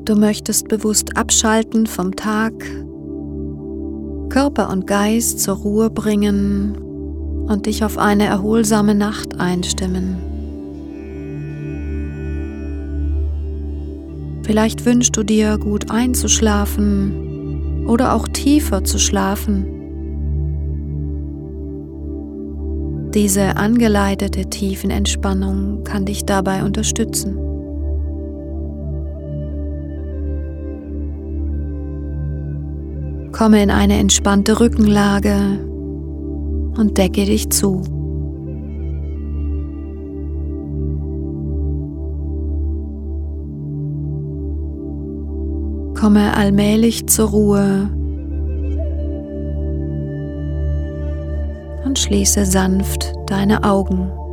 Du möchtest bewusst abschalten vom Tag, Körper und Geist zur Ruhe bringen und dich auf eine erholsame Nacht einstimmen. Vielleicht wünschst du dir, gut einzuschlafen oder auch tiefer zu schlafen. Diese angeleitete Tiefenentspannung kann dich dabei unterstützen. Komme in eine entspannte Rückenlage und decke dich zu. Komme allmählich zur Ruhe und schließe sanft deine Augen.